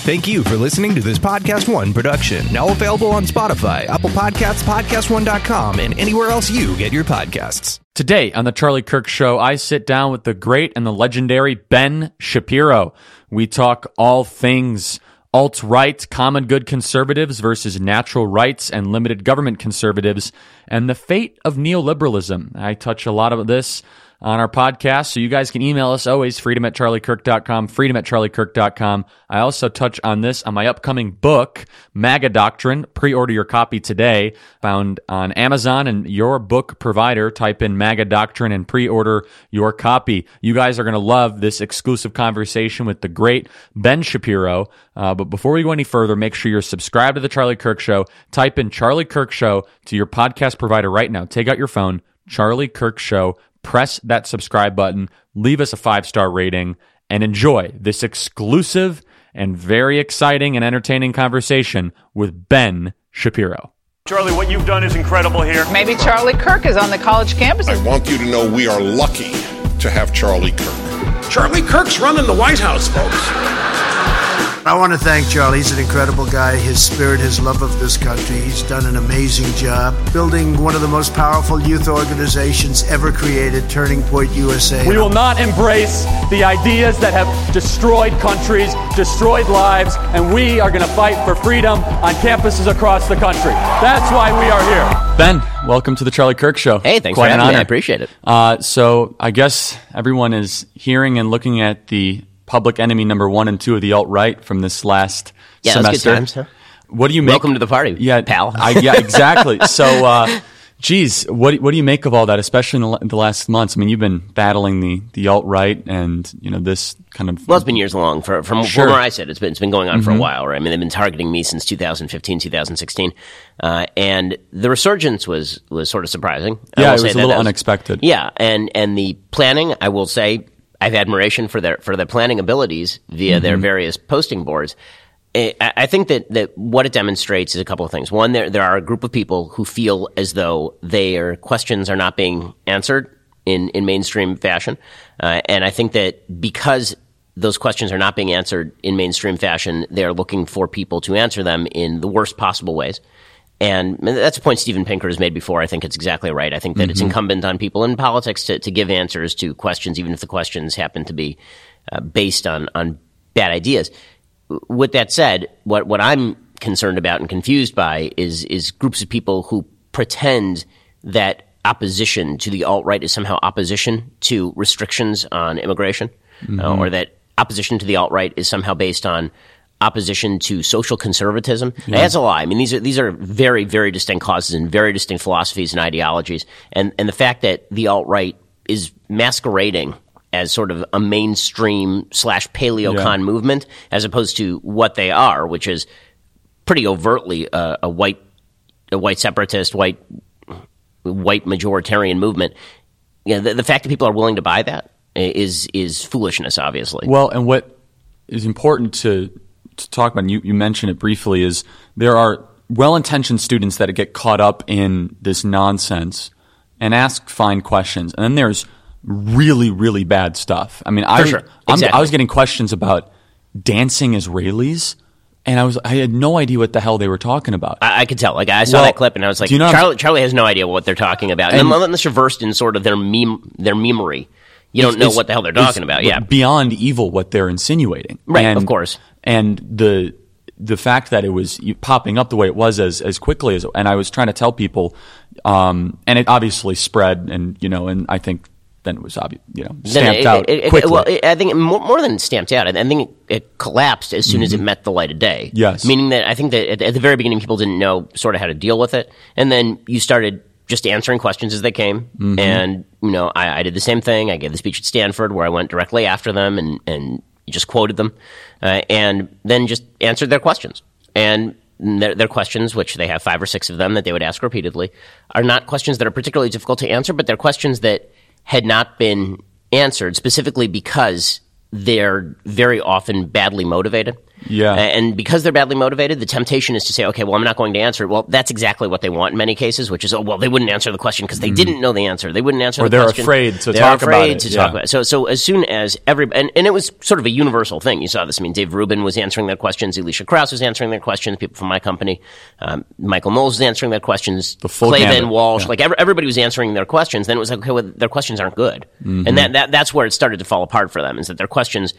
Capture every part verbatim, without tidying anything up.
Thank you for listening to this Podcast One production. Now available on Spotify, Apple Podcasts, podcast one dot com, and anywhere else you get your podcasts. Today on The Charlie Kirk Show, I sit down with the great and the legendary Ben Shapiro. We talk all things alt-right, common good conservatives versus natural rights and limited government conservatives, and the fate of neoliberalism. I touch a lot of this on our podcast, so you guys can email us always, freedom at charlie kirk dot com, freedom at charlie kirk dot com. I also touch on this on my upcoming book, MAGA Doctrine. Pre-order your copy today, found on Amazon and your book provider. Type in MAGA Doctrine and pre-order your copy. You guys are going to love this exclusive conversation with the great Ben Shapiro. Uh, but before we go any further, make sure you're subscribed to The Charlie Kirk Show. Type in Charlie Kirk Show to your podcast provider right now. Take out your phone, Charlie Kirk Show. Press that subscribe button, leave us a five-star rating, and enjoy this exclusive and very exciting and entertaining conversation with Ben Shapiro. Charlie, what you've done is incredible here. Maybe Charlie Kirk is on the college campuses. I want you to know we are lucky to have Charlie Kirk. Charlie Kirk's running the White House, folks. I want to thank Charlie. He's an incredible guy. His spirit, his love of this country. He's done an amazing job building one of the most powerful youth organizations ever created, Turning Point U S A. We will not embrace the ideas that have destroyed countries, destroyed lives, and we are going to fight for freedom on campuses across the country. That's why we are here. Ben, welcome to the Charlie Kirk Show. Hey, thanks Quite for having an honor. me. I appreciate it. Uh, so I guess everyone is hearing and looking at the public enemy number one and two of the alt-right from this last yeah, semester. That's good times, huh? What do you make? Welcome to the party, yeah, pal. I, yeah, exactly. So, uh, geez, what what do you make of all that, especially in the, the last months? I mean, you've been battling the, the alt-right and, you know, this kind of... Well, it's been years long. For, from, sure. from where I sit, it's been, it's been going on mm-hmm. for a while, right? I mean, they've been targeting me since two thousand fifteen, two thousand sixteen. Uh, and the resurgence was, was sort of surprising. Yeah, it was a little was, unexpected. Yeah, and, and the planning, I will say... I have admiration for their for their planning abilities via mm-hmm. their various posting boards. I, I think that, that what it demonstrates is a couple of things. One, there there are a group of people who feel as though their questions are not being answered in, in mainstream fashion. Uh, and I think that because those questions are not being answered in mainstream fashion, they're looking for people to answer them in the worst possible ways. And that's a point Steven Pinker has made before. I think it's exactly right. I think that mm-hmm. it's incumbent on people in politics to, to give answers to questions, even if the questions happen to be uh, based on, on bad ideas. With that said, what, what I'm concerned about and confused by is, is groups of people who pretend that opposition to the alt-right is somehow opposition to restrictions on immigration, mm-hmm. uh, or that opposition to the alt-right is somehow based on opposition to social conservatism. Yeah. That's a lie. I mean, these are these are very, very distinct causes and very distinct philosophies and ideologies. And and the fact that the alt-right is masquerading as sort of a mainstream slash paleocon yeah. movement, as opposed to what they are, which is pretty overtly a, a white a white separatist, white white majoritarian movement. You know, the, the fact that people are willing to buy that is is foolishness, obviously. Well, and what is important to to talk about, and you, you mentioned it briefly, is there are well-intentioned students that get caught up in this nonsense and ask fine questions. And then there's really, really bad stuff. I mean, I, sure. I'm, exactly. I was getting questions about dancing Israelis, and I was I had no idea what the hell they were talking about. I, I could tell. Like I saw well, that clip, and I was like, you know Charlie, Charlie has no idea what they're talking about. And, and unless you're versed in sort of their meme, their memery, you don't know what the hell they're talking about. Yeah, beyond evil what they're insinuating. Right, and, of course. And the the fact that it was popping up the way it was as as quickly as, and I was trying to tell people, um, and it obviously spread, and you know, and I think then it was obvious, you know, stamped it, out it, it, quickly. Well, it, I think more, more than stamped out, I think it, it collapsed as soon mm-hmm. as it met the light of day. Yes, meaning that I think that at, at the very beginning people didn't know sort of how to deal with it, and then you started just answering questions as they came. Mm-hmm. And you know, I, I did the same thing. I gave the speech at Stanford where I went directly after them and and just quoted them, uh, and then just answered their questions. And their, their questions, which they have five or six of them that they would ask repeatedly, are not questions that are particularly difficult to answer, but they're questions that had not been answered specifically because they're very often badly motivated. Yeah. And because they're badly motivated, the temptation is to say, okay, well, I'm not going to answer it. Well, that's exactly what they want in many cases, which is, oh, well, they wouldn't answer the question because they mm. didn't know the answer. They wouldn't answer or the they're question. afraid to they're talk afraid about it. to yeah. talk about it. So, so as soon as every, and, and it was sort of a universal thing. You saw this. I mean, Dave Rubin was answering their questions. Alicia Krause was answering their questions. People from my company. Um, Michael Knowles was answering their questions. The full Clavin, gambit. Walsh, yeah. like every, everybody was answering their questions. Then it was like, okay, well, their questions aren't good. Mm-hmm. And that, that, that's where it started to fall apart for them, is that their questions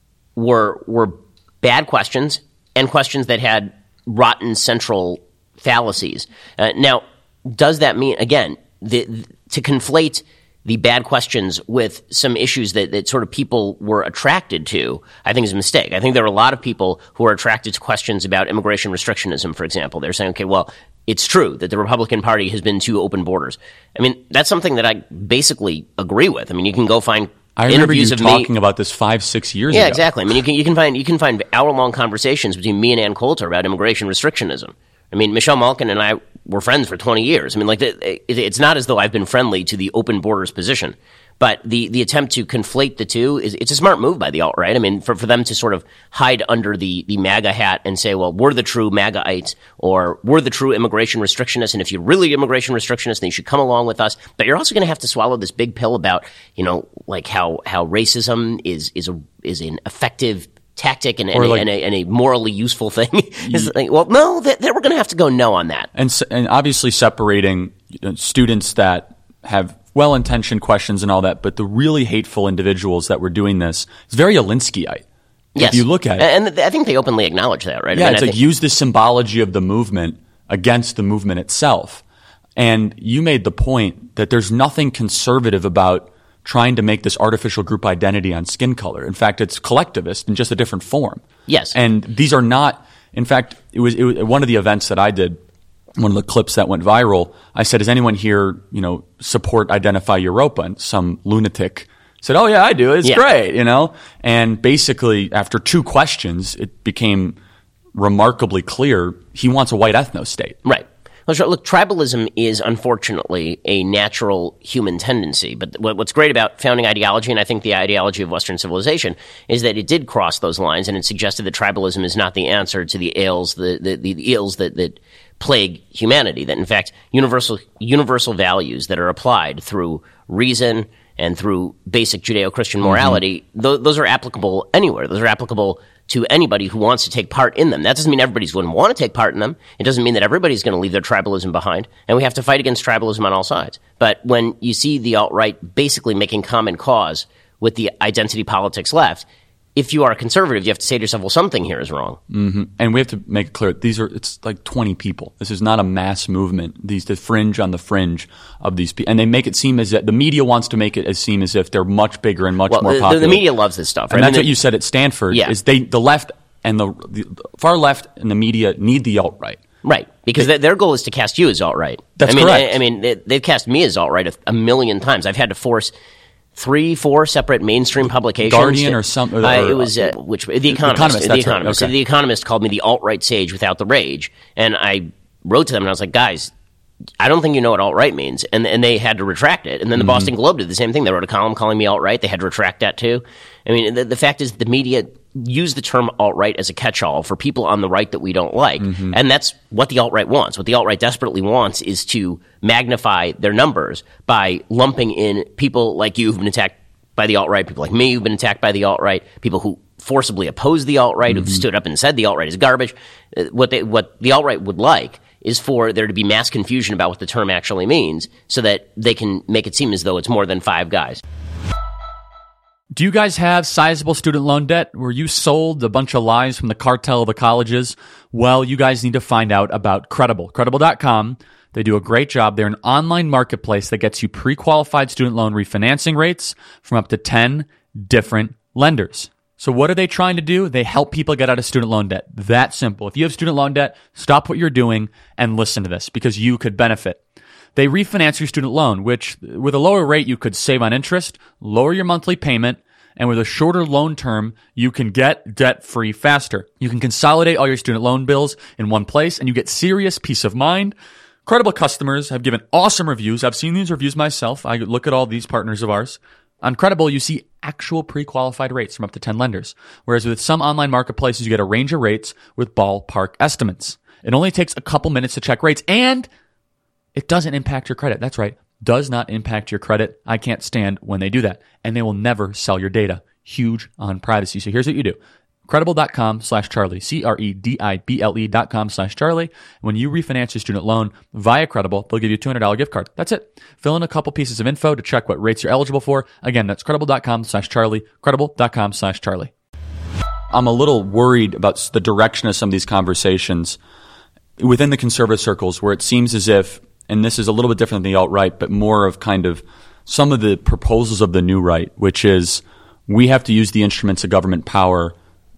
were, were bad questions and questions that had rotten central fallacies. Uh, now, does that mean, again, the, the, to conflate the bad questions with some issues that, that sort of people were attracted to, I think is a mistake. I think there are a lot of people who are attracted to questions about immigration restrictionism, for example. They're saying, okay, well, it's true that the Republican Party has been to open borders. I mean, that's something that I basically agree with. I mean, you can go find I remember you interviews of talking me. about this five, six years yeah, ago. Yeah, exactly. I mean, you can you can find you can find hour-long conversations between me and Ann Coulter about immigration restrictionism. I mean, Michelle Malkin and I were friends for twenty years. I mean, like, it, it's not as though I've been friendly to the open borders position. But the, the attempt to conflate the two, is it's a smart move by the alt-right. I mean, for, for them to sort of hide under the, the MAGA hat and say, well, we're the true MAGAites, or we're the true immigration restrictionists, and if you're really immigration restrictionists, then you should come along with us. But you're also going to have to swallow this big pill about, you know, like how, how racism is, is a, is an effective tactic and, and, like, and, a, and a morally useful thing. It's like, well, no, that, that we're going to have to go no on that. And, and obviously separating students that have well-intentioned questions and all that, but the really hateful individuals that were doing this, it's very Alinskyite. Yes. If you look at it. And I think they openly acknowledge that, right? Yeah, I mean, it's I like think- use the symbology of the movement against the movement itself. And you made the point that there's nothing conservative about trying to make this artificial group identity on skin color. In fact, it's collectivist in just a different form. Yes. And these are not, in fact, it was, it was one of the events that I did, one of the clips that went viral, I said, does anyone here, you know, support Identify Europa? And some lunatic said, oh yeah, I do. It's yeah. great, you know? And basically, after two questions, it became remarkably clear he wants a white ethno-state. Right. Well, sure. Look, tribalism is unfortunately a natural human tendency. But what's great about founding ideology, and I think the ideology of Western civilization, is that it did cross those lines, and it suggested that tribalism is not the answer to the ails, the, the, the ills that, that plague humanity. That, in fact, universal universal values that are applied through reason and through basic Judeo-Christian morality, mm-hmm. th- those are applicable anywhere. Those are applicable to anybody who wants to take part in them. That doesn't mean everybody's going to want to take part in them. It doesn't mean that everybody's going to leave their tribalism behind. And we have to fight against tribalism on all sides. But when you see the alt-right basically making common cause with the identity politics left, if you are a conservative, you have to say to yourself, well, something here is wrong. Mm-hmm. And we have to make it clear, these are, it's like twenty people. This is not a mass movement. These, the fringe on the fringe of these people. And they make it seem as if, the media wants to make it as seem as if they're much bigger and much well, more the, popular. The media loves this stuff, right? And I that's mean, what you said at Stanford, yeah. is they, the left and the, the far left and the media need the alt-right. Right, because they, their goal is to cast you as alt-right. That's I mean, correct. I, I mean, they, they've cast me as alt-right a, a million times. I've had to force three, four separate mainstream publications. Guardian to, or some, or, uh, or, it was uh, which the Economist. Economist, The that's right, Economist. okay. The Economist called me the alt-right sage without the rage, and I wrote to them and I was like, guys, I don't think you know what alt-right means, and and they had to retract it. And then the Mm-hmm. Boston Globe did the same thing. They wrote a column calling me alt-right. They had to retract that too. I mean, the, the fact is, the media use the term alt-right as a catch-all for people on the right that we don't like, Mm-hmm. and that's what the alt-right wants. What the alt-right desperately wants is to magnify their numbers by lumping in people like you who've been attacked by the alt-right, people like me who've been attacked by the alt-right, people who forcibly oppose the alt-right, Mm-hmm. who've stood up and said the alt-right is garbage. Uh, What they, what the alt-right would like is for there to be mass confusion about what the term actually means so that they can make it seem as though it's more than five guys. Do you guys have sizable student loan debt? Were you sold a bunch of lies from the cartel of the colleges? Well, you guys need to find out about Credible. Credible dot com. They do a great job. They're an online marketplace that gets you pre-qualified student loan refinancing rates from up to ten different lenders. So what are they trying to do? They help people get out of student loan debt. That simple. If you have student loan debt, stop what you're doing and listen to this because you could benefit. They refinance your student loan, which with a lower rate, you could save on interest, lower your monthly payment, and with a shorter loan term, you can get debt-free faster. You can consolidate all your student loan bills in one place, and you get serious peace of mind. Credible customers have given awesome reviews. I've seen these reviews myself. I look at all these partners of ours. On Credible, you see actual pre-qualified rates from up to ten lenders. Whereas with some online marketplaces, you get a range of rates with ballpark estimates. It only takes a couple minutes to check rates, and it doesn't impact your credit. That's right. Does not impact your credit. I can't stand when they do that. And they will never sell your data. Huge on privacy. So here's what you do. Credible.com slash Charlie, C R E D I B L E dot com slash Charlie. When you refinance your student loan via Credible, they'll give you a two hundred dollars gift card. That's it. Fill in a couple pieces of info to check what rates you're eligible for. Again, that's credible.com slash Charlie, credible.com slash Charlie. I'm a little worried about the direction of some of these conversations within the conservative circles, where it seems as if, and this is a little bit different than the alt-right, but more of kind of some of the proposals of the new right, which is we have to use the instruments of government power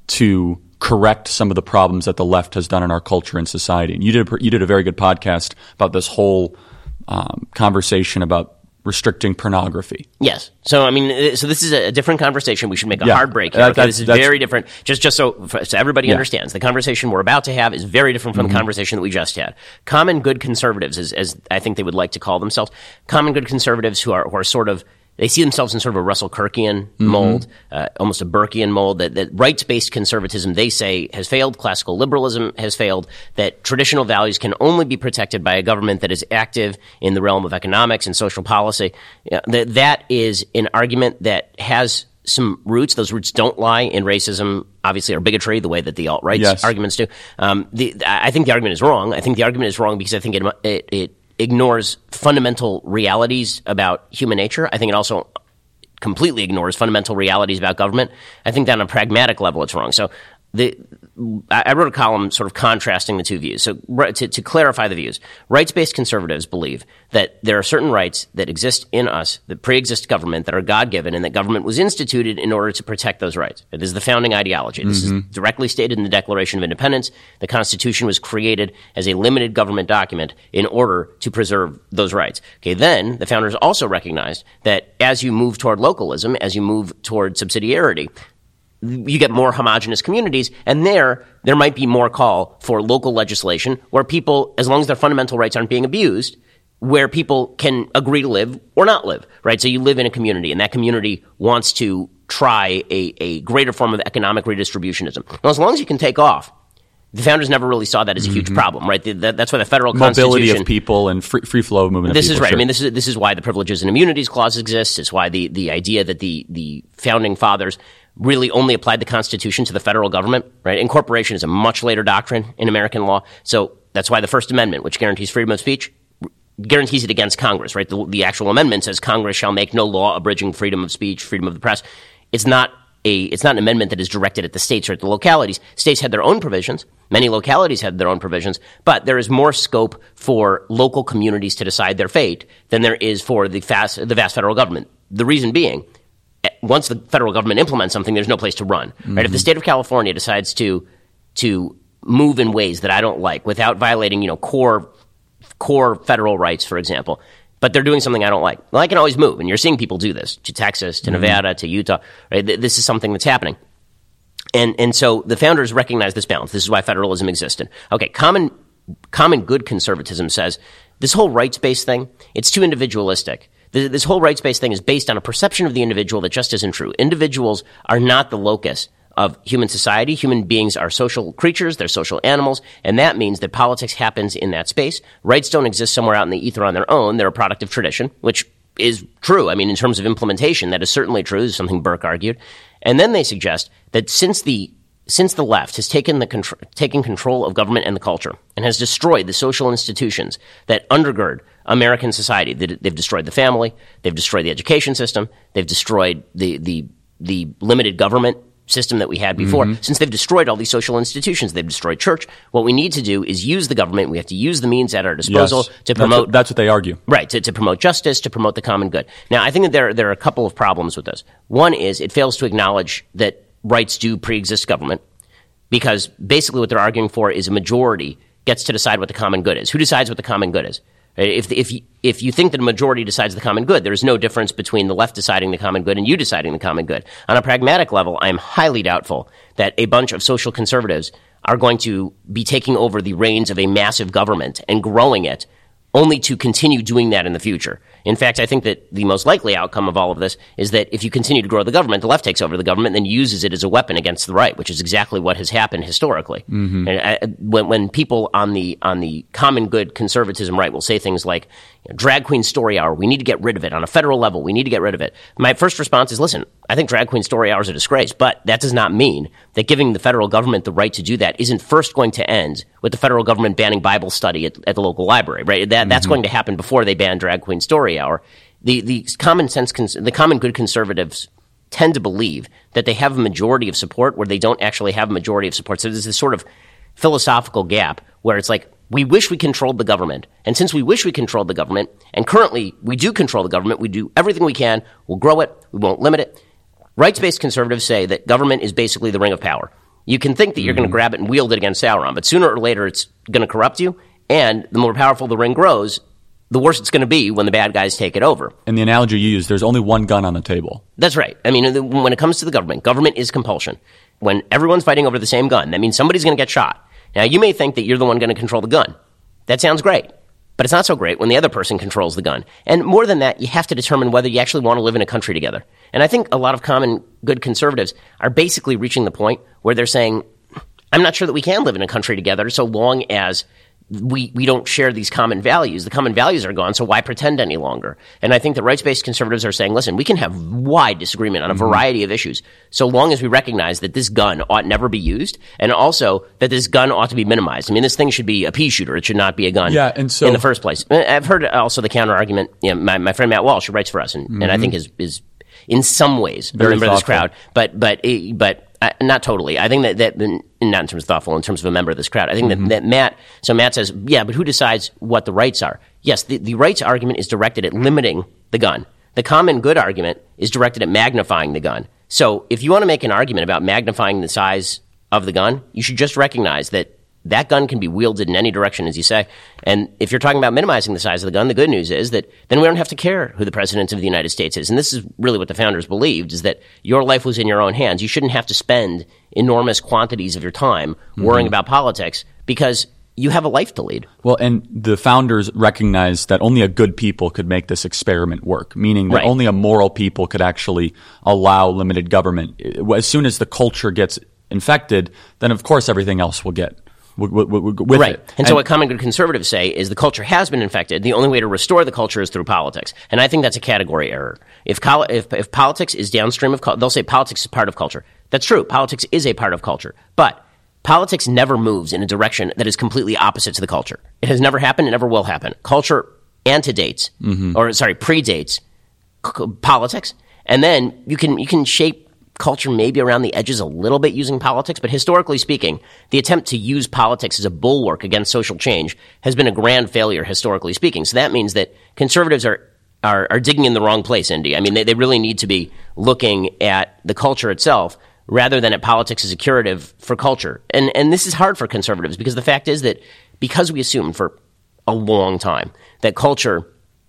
to correct some of the problems that the left has done in our culture and society. And you did a, you did a very good podcast about this whole um, conversation about restricting pornography. Yes. So, I mean, so this is a different conversation. We should make a yeah. hard break here. Uh, okay? This is very different. Just just so, so everybody yeah. understands, the conversation we're about to have is very different from mm-hmm. the conversation that we just had. Common good conservatives, as, as I think they would like to call themselves, common good conservatives who are, who are sort of, they see themselves in sort of a Russell Kirkian mold, mm-hmm. uh, almost a Burkean mold, that, that rights-based conservatism, they say, has failed, classical liberalism has failed, that traditional values can only be protected by a government that is active in the realm of economics and social policy. Yeah, that, that is an argument that has some roots. Those roots don't lie in racism, obviously, or bigotry, the way that the alt-right yes. arguments do. Um, the, I think the argument is wrong. I think the argument is wrong because I think it, it, it ignores fundamental realities about human nature. I think it also completely ignores fundamental realities about government. I think that on a pragmatic level, it's wrong. So the, I wrote a column sort of contrasting the two views. So to, to clarify the views, rights-based conservatives believe that there are certain rights that exist in us that pre-exist government, that are God-given, and that government was instituted in order to protect those rights. It is the founding ideology. This mm-hmm. is directly stated in the Declaration of Independence. The Constitution was created as a limited government document in order to preserve those rights. Okay, then the founders also recognized that as you move toward localism, as you move toward subsidiarity, you get more homogenous communities, and there, there might be more call for local legislation where people, as long as their fundamental rights aren't being abused, where people can agree to live or not live, right? So you live in a community, and that community wants to try a, a greater form of economic redistributionism. Well, as long as you can take off, the founders never really saw that as a huge mm-hmm. problem, right? The, the, that's why the federal mobility Constitution, of people and free, free flow of movement. This of people, is right. Sure. I mean, this is this is why the Privileges and Immunities Clause exists. It's why the the idea that the the founding fathers really only applied the Constitution to the federal government, right? Incorporation is a much later doctrine in American law. So that's why the First Amendment, which guarantees freedom of speech, guarantees it against Congress, right? The, the actual amendment says Congress shall make no law abridging freedom of speech, freedom of the press. It's not a, it's not an amendment that is directed at the states or at the localities. States had their own provisions. Many localities had their own provisions, but there is more scope for local communities to decide their fate than there is for the vast, the vast federal government. The reason being, once the federal government implements something, there's no place to run. Mm-hmm. Right? If the state of California decides to to move in ways that I don't like without violating, you know, core core federal rights, for example, but they're doing something I don't like, well, I can always move. And you're seeing people do this to Texas, to mm-hmm. Nevada, to Utah. Right? This is something that's happening. And and so the founders recognize this balance. This is why federalism existed. Okay, common common good conservatism says this whole rights-based thing, it's too individualistic. This whole rights-based thing is based on a perception of the individual that just isn't true. Individuals are not the locus of human society. Human beings are social creatures. They're social animals. And that means that politics happens in that space. Rights don't exist somewhere out in the ether on their own. They're a product of tradition, which is true. I mean, in terms of implementation, that is certainly true. This is something Burke argued. And then they suggest that since the Since the left has taken the contr- taken control of government and the culture and has destroyed the social institutions that undergird American society, they've destroyed the family, they've destroyed the education system, they've destroyed the the the limited government system that we had before. Mm-hmm. Since they've destroyed all these social institutions, they've destroyed church. What we need to do is use the government. We have to use the means at our disposal yes. to promote. That's what, that's what they argue, right? To, to promote justice, to promote the common good. Now, I think that there there are a couple of problems with this. One is it fails to acknowledge that rights do pre-exist government, because basically what they're arguing for is a majority gets to decide what the common good is. Who decides what the common good is? If if you, if you think that a majority decides the common good, there is no difference between the left deciding the common good and you deciding the common good. On a pragmatic level, I am highly doubtful that a bunch of social conservatives are going to be taking over the reins of a massive government and growing it only to continue doing that in the future. In fact, I think that the most likely outcome of all of this is that if you continue to grow the government, the left takes over the government and then uses it as a weapon against the right, which is exactly what has happened historically. Mm-hmm. And I, when, when people on the on the common good conservatism right will say things like, you know, drag queen story hour, we need to get rid of it. On a federal level, we need to get rid of it. My first response is, listen, I think drag queen story hour is a disgrace, but that does not mean that giving the federal government the right to do that isn't first going to end with the federal government banning Bible study at, at the local library, right? That, mm-hmm. That's going to happen before they ban drag queen story hour. The, the common sense, cons- the common good conservatives tend to believe that they have a majority of support where they don't actually have a majority of support. So there's this sort of philosophical gap where it's like, we wish we controlled the government. And since we wish we controlled the government, and currently we do control the government, we do everything we can, we'll grow it, we won't limit it. Rights-based conservatives say that government is basically the ring of power. You can think that you're mm-hmm. going to grab it and wield it against Sauron, but sooner or later it's going to corrupt you, and the more powerful the ring grows, the worse it's going to be when the bad guys take it over. And the analogy you use, there's only one gun on the table. That's right. I mean, when it comes to the government, government is compulsion. When everyone's fighting over the same gun, that means somebody's going to get shot. Now, you may think that you're the one going to control the gun. That sounds great. But it's not so great when the other person controls the gun. And more than that, you have to determine whether you actually want to live in a country together. And I think a lot of common good conservatives are basically reaching the point where they're saying, I'm not sure that we can live in a country together so long as we we don't share these common values. The common values are gone, so why pretend any longer? And I think that rights-based conservatives are saying, listen, we can have wide disagreement on a variety of issues so long as we recognize that this gun ought never be used, and also that this gun ought to be minimized. I mean, this thing should be a pea shooter. It should not be a gun yeah, and so, in the first place. I've heard also the counter-argument. You know, my, my friend Matt Walsh, who writes for us, and, mm-hmm. and I think is is in some ways a member of this crowd, but but but uh, not totally. I think that, that not in terms of thoughtful, in terms of a member of this crowd. I think mm-hmm. that, that Matt, so Matt says, yeah, but who decides what the rights are? Yes, the, the rights argument is directed at limiting the gun. The common good argument is directed at magnifying the gun. So if you want to make an argument about magnifying the size of the gun, you should just recognize that that gun can be wielded in any direction, as you say. And if you're talking about minimizing the size of the gun, the good news is that then we don't have to care who the president of the United States is. And this is really what the founders believed, is that your life was in your own hands. You shouldn't have to spend enormous quantities of your time worrying mm-hmm. about politics because you have a life to lead. Well, and the founders recognized that only a good people could make this experiment work, meaning that right. only a moral people could actually allow limited government. As soon as the culture gets infected, then of course everything else will get with, with, with right. it. And, and so what common good conservatives say is the culture has been infected. The only way to restore the culture is through politics. And I think that's a category error. If col- if, if politics is downstream of culture, they'll say politics is part of culture. That's true. Politics is a part of culture. But politics never moves in a direction that is completely opposite to the culture. It has never happened. It never will happen. Culture antedates, mm-hmm. or sorry, predates c- politics. And then you can you can shape culture maybe around the edges a little bit using politics, but historically speaking, the attempt to use politics as a bulwark against social change has been a grand failure, historically speaking. So that means that conservatives are are, are digging in the wrong place, Indy. I mean, they, they really need to be looking at the culture itself rather than at politics as a curative for culture. And and this is hard for conservatives because the fact is that because we assumed for a long time that culture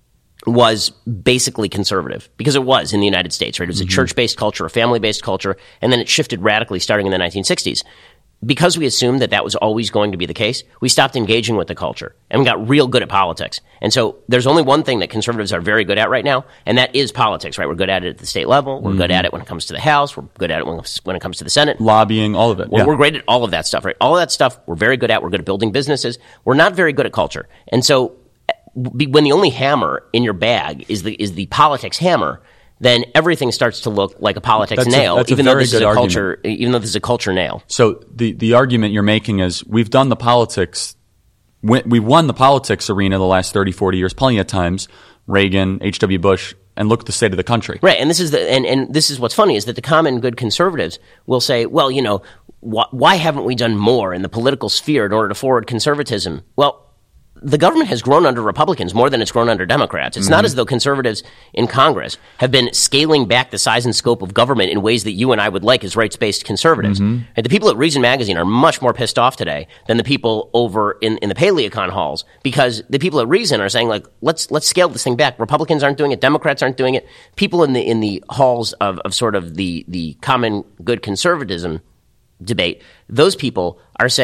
was basically conservative, because it was in the United States, right? It was mm-hmm. a church-based culture, a family-based culture, and then it shifted radically starting in the nineteen sixties. Because we assumed that that was always going to be the case, we stopped engaging with the culture, and we got real good at politics. And so there's only one thing that conservatives are very good at right now, and that is politics, right? We're good at it at the state level. We're mm-hmm. good at it when it comes to the House. We're good at it when, when it comes to the Senate. Lobbying, all of it. We're, yeah. we're great at all of that stuff, right? All of that stuff we're very good at. We're good at building businesses. We're not very good at culture. And so when the only hammer in your bag is the is the politics hammer, then everything starts to look like a politics that's nail, a, that's even a though this is a argument. culture, even though this is a culture nail. So the the argument you're making is we've done the politics, we've won the politics arena the last thirty, forty years, plenty of times. Reagan, H W Bush, and look at the state of the country. Right, and this is the and, and this is what's funny is that the common good conservatives will say, well, you know, wh- why haven't we done more in the political sphere in order to forward conservatism? Well, the government has grown under Republicans more than it's grown under Democrats. It's mm-hmm. not as though conservatives in Congress have been scaling back the size and scope of government in ways that you and I would like as rights-based conservatives. Mm-hmm. And the people at Reason Magazine are much more pissed off today than the people over in, in the Paleocon halls, because the people at Reason are saying, like, let's let's scale this thing back. Republicans aren't doing it. Democrats aren't doing it. People in the in the halls of, of sort of the, the common good conservatism debate, those people are saying,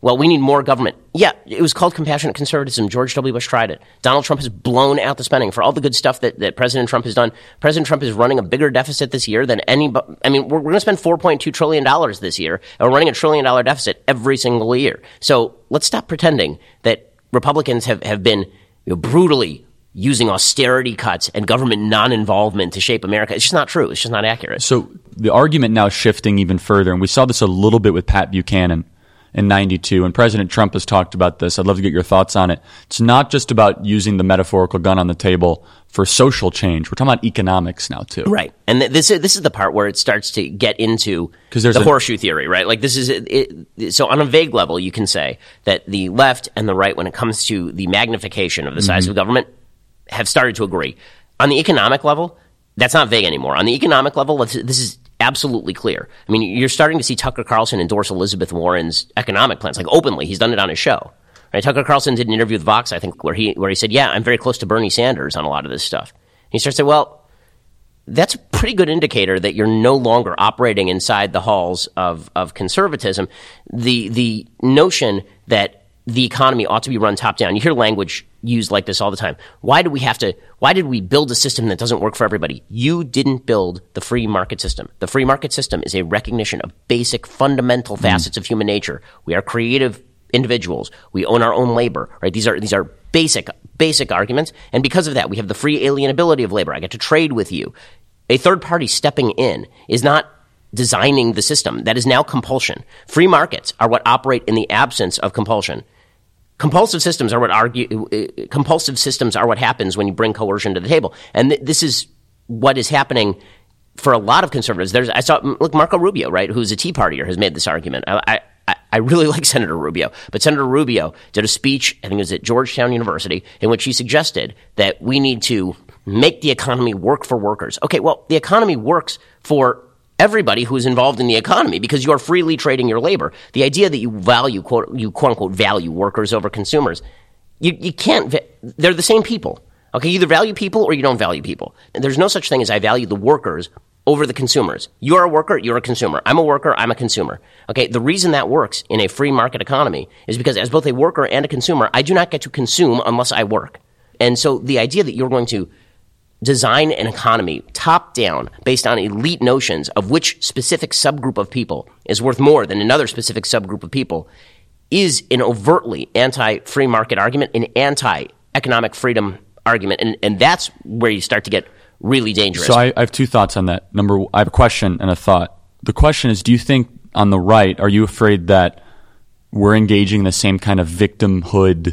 well, we need more government. Yeah, it was called compassionate conservatism. George W. Bush tried it. Donald Trump has blown out the spending for all the good stuff that, that President Trump has done. President Trump is running a bigger deficit this year than any, I mean, we're, we're going to spend four point two trillion dollars this year, and we're running a trillion dollar deficit every single year. So let's stop pretending that Republicans have, have been, you know, brutally using austerity cuts and government non-involvement to shape America. It's just not true. It's just not accurate. So the argument now shifting even further, and we saw this a little bit with Pat Buchanan in ninety-two, and President Trump has talked about this. I'd love to get your thoughts on it. It's not just about using the metaphorical gun on the table for social change. We're talking about economics now, too. Right. And th- this is, this is the part where it starts to get into the a- horseshoe theory, right? Like this is it, it, so on a vague level, you can say that the left and the right, when it comes to the magnification of the size mm-hmm. of government, have started to agree. On the economic level, that's not vague anymore. On the economic level, this is absolutely clear. I mean, you're starting to see Tucker Carlson endorse Elizabeth Warren's economic plans, like openly. He's done it on his show. Right? Tucker Carlson did an interview with Vox, I think, where he where he said, yeah, I'm very close to Bernie Sanders on a lot of this stuff. And he starts to say, well, that's a pretty good indicator that you're no longer operating inside the halls of, of conservatism. The the notion that the economy ought to be run top down. You hear language used like this all the time. Why do we have to, why did we build a system that doesn't work for everybody? You didn't build the free market system. The free market system is a recognition of basic fundamental facets mm. of human nature. We are creative individuals. We own our own labor, right? These are, these are basic, basic arguments. And because of that, we have the free alienability of labor. I get to trade with you. A third party stepping in is not designing the system. That is now compulsion. Free markets are what operate in the absence of compulsion. Compulsive systems are what argue. Uh, compulsive systems are what happens when you bring coercion to the table, and th- this is what is happening for a lot of conservatives. There's, I saw, look, Marco Rubio, right, who's a Tea Partier, has made this argument. I, I, I really like Senator Rubio, but Senator Rubio did a speech, I think it was at Georgetown University, in which he suggested that we need to make the economy work for workers. Okay, well, the economy works for everybody who is involved in the economy because you are freely trading your labor. The idea that you value, quote, you quote unquote value workers over consumers, you, you can't, they're the same people. Okay, you either value people or you don't value people. And there's no such thing as I value the workers over the consumers. You're a worker, you're a consumer. I'm a worker, I'm a consumer. Okay, the reason that works in a free market economy is because as both a worker and a consumer, I do not get to consume unless I work. And so the idea that you're going to design an economy top down based on elite notions of which specific subgroup of people is worth more than another specific subgroup of people is an overtly anti-free market argument, an anti-economic freedom argument. And, and that's where you start to get really dangerous. So I, I have two thoughts on that. Number, I have a question and a thought. The question is, do you think on the right, are you afraid that we're engaging in the same kind of victimhood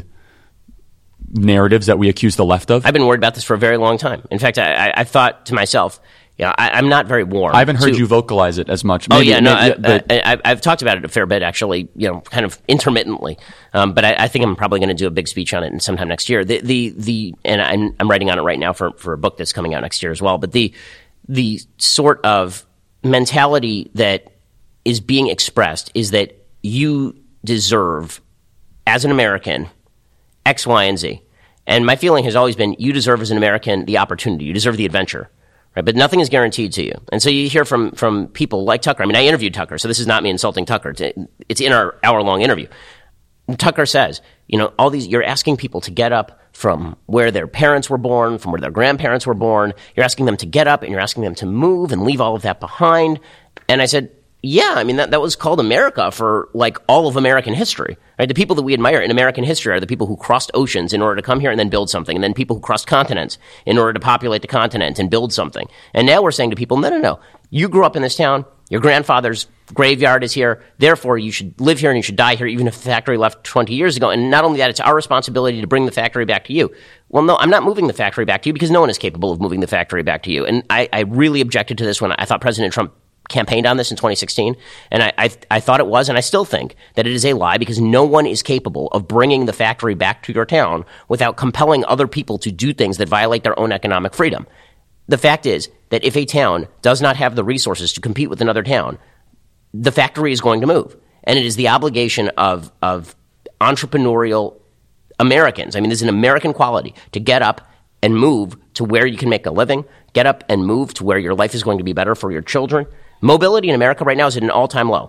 narratives that we accuse the left of? I've been worried about this for a very long time. In fact, I, I, I thought to myself, you know, I, I'm not very warm. I haven't heard to, you vocalize it as much. Maybe, oh yeah, no, maybe, I, but, I, I, I've talked about it a fair bit, actually. You know, kind of intermittently. Um, but I, I think I'm probably going to do a big speech on it sometime next year. The the the, and I'm I'm writing on it right now for for a book that's coming out next year as well. But the the sort of mentality that is being expressed is that you deserve, as an American, X, Y, and Z. And my feeling has always been you deserve as an American the opportunity. You deserve the adventure. Right? But nothing is guaranteed to you. And so you hear from, from people like Tucker. I mean, I interviewed Tucker, so this is not me insulting Tucker. It's, it's in our hour-long interview. Tucker says, you know, all these, you're asking people to get up from where their parents were born, from where their grandparents were born. You're asking them to get up and you're asking them to move and leave all of that behind. And I said, yeah, I mean, that, that was called America for, like, all of American history, right? The people that we admire in American history are the people who crossed oceans in order to come here and then build something, and then people who crossed continents in order to populate the continent and build something. And now we're saying to people, no, no, no. You grew up in this town. Your grandfather's graveyard is here. Therefore, you should live here and you should die here, even if the factory left twenty years ago. And not only that, it's our responsibility to bring the factory back to you. Well, no, I'm not moving the factory back to you because no one is capable of moving the factory back to you. And I, I really objected to this when I thought President Trump campaigned on this in twenty sixteen, and I, I I thought it was, and I still think that it is a lie because no one is capable of bringing the factory back to your town without compelling other people to do things that violate their own economic freedom. The fact is that if a town does not have the resources to compete with another town, the factory is going to move, and it is the obligation of of entrepreneurial Americans. I mean, this is an American quality to get up and move to where you can make a living, get up and move to where your life is going to be better for your children. Mobility in America right now is at an all-time low.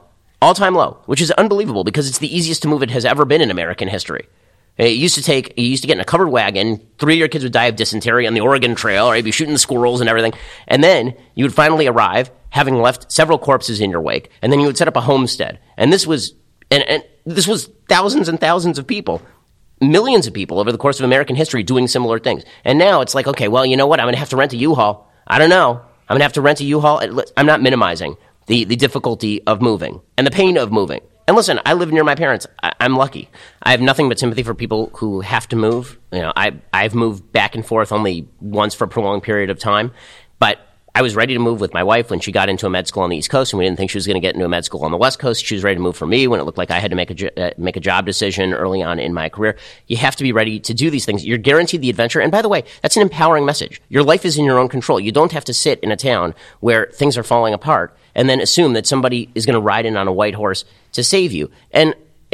All-time low, which is unbelievable because it's the easiest to move it has ever been in American history. It used to take, you used to get in a covered wagon, three of your kids would die of dysentery on the Oregon Trail, or you'd be shooting the squirrels and everything. And then you would finally arrive, having left several corpses in your wake, and then you would set up a homestead. And this was, and, and this was thousands and thousands of people, millions of people over the course of American history doing similar things. And now it's like, okay, well, you know what? I'm going to have to rent a U-Haul. I don't know. I'm going to have to rent a U-Haul. I'm not minimizing the, the difficulty of moving and the pain of moving. And listen, I live near my parents. I, I'm lucky. I have nothing but sympathy for people who have to move. You know, I, I've moved back and forth only once for a prolonged period of time. But I was ready to move with my wife when she got into a med school on the East Coast, and we didn't think she was going to get into a med school on the West Coast. She was ready to move for me when it looked like I had to make a, uh, make a job decision early on in my career. You have to be ready to do these things. You're guaranteed the adventure. And by the way, that's an empowering message. Your life is in your own control. You don't have to sit in a town where things are falling apart and then assume that somebody is going to ride in on a white horse to save you. And